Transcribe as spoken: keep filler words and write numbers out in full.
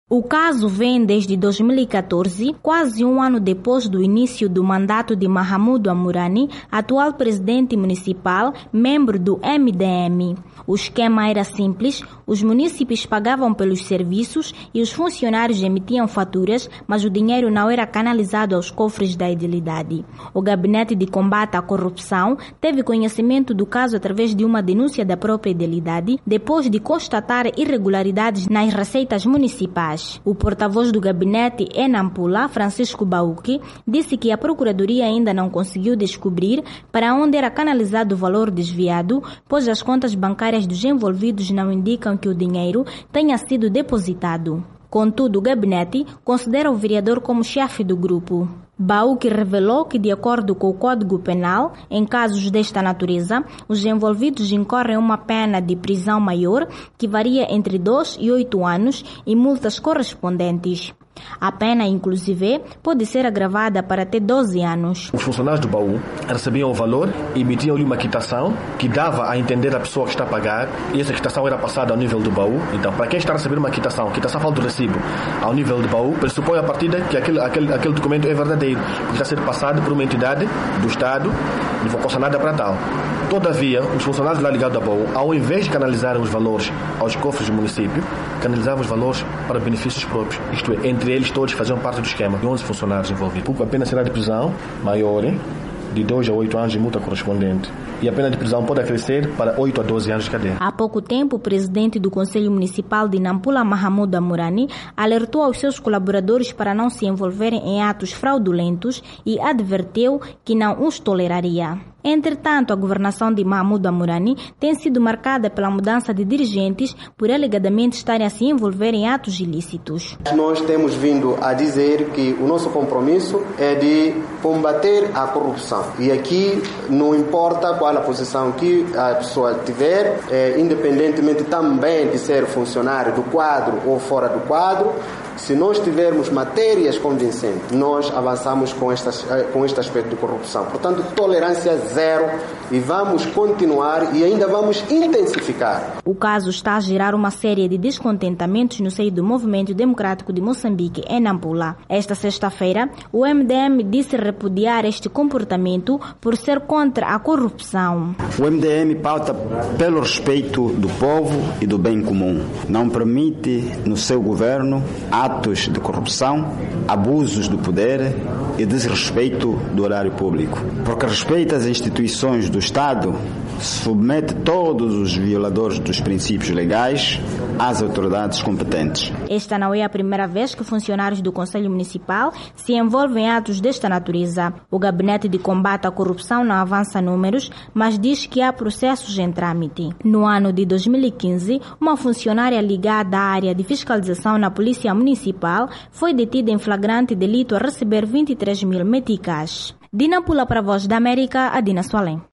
O caso vem desde dois mil e catorze, quase um ano depois do início do mandato de Mahamudu Amurani, atual presidente municipal, membro do M D M. O esquema era simples, os munícipes pagavam pelos serviços e os funcionários emitiam faturas, mas o dinheiro não era canalizado aos cofres da edilidade. O Gabinete de Combate à Corrupção teve conhecimento do caso através de uma denúncia da própria edilidade, depois de constatar irregularidades nas receitas municipais. O porta-voz do gabinete em Nampula, Francisco Bauque, disse que a Procuradoria ainda não conseguiu descobrir para onde era canalizado o valor desviado, pois as contas bancárias dos envolvidos não indicam que o dinheiro tenha sido depositado. Contudo, o gabinete considera o vereador como chefe do grupo. Bauque revelou que, de acordo com o Código Penal, em casos desta natureza, os envolvidos incorrem uma pena de prisão maior, que varia entre dois e oito anos, e multas correspondentes. A pena, inclusive, pode ser agravada para até doze anos. Os funcionários do baú recebiam o valor e emitiam-lhe uma quitação que dava a entender a pessoa que está a pagar, e essa quitação era passada ao nível do baú. Então, para quem está a receber uma quitação, a quitação fala do recibo ao nível do baú, pressupõe a partida que aquele, aquele, aquele documento é verdadeiro, porque está a ser passado por uma entidade do Estado, não foi nada para tal. Todavia, os funcionários lá ligados ao baú, ao invés de canalizarem os valores aos cofres do município, canalizavam os valores para benefícios próprios. Isto é, entre eles todos faziam parte do esquema de onze funcionários envolvidos. A pena será de prisão maior, de dois a oito anos de multa correspondente. E a pena de prisão pode crescer para oito a doze anos de cadeia. Há pouco tempo, o presidente do Conselho Municipal de Nampula, Mahamudu Amurani, alertou aos seus colaboradores para não se envolverem em atos fraudulentos e advertiu que não os toleraria. Entretanto, a governação de Mahamudu Amurani tem sido marcada pela mudança de dirigentes por alegadamente estarem a se envolver em atos ilícitos. Nós temos vindo a dizer que o nosso compromisso é de combater a corrupção. E aqui não importa qual a posição que a pessoa tiver, é, independentemente também de ser funcionário do quadro ou fora do quadro, se nós tivermos matérias convincentes, nós avançamos com, estas, com este aspecto de corrupção. Portanto, tolerância zero, e vamos continuar e ainda vamos intensificar. O caso está a gerar uma série de descontentamentos no seio do Movimento Democrático de Moçambique, em Nampula. Esta sexta-feira, o M D M disse repudiar este comportamento por ser contra a corrupção. O M D M pauta pelo respeito do povo e do bem comum. Não permite no seu governo atos de corrupção, abusos do poder e desrespeito do horário público. Porque respeita as instituições do Estado, submete todos os violadores dos princípios legais às autoridades competentes. Esta não é a primeira vez que funcionários do Conselho Municipal se envolvem em atos desta natureza. O Gabinete de Combate à Corrupção não avança números, mas diz que há processos em trâmite. No ano de dois mil e quinze, uma funcionária ligada à área de fiscalização na Polícia Municipal foi detida em flagrante delito a receber vinte e três mil meticais. De Nampula para a Voz da América, Adina Soalem.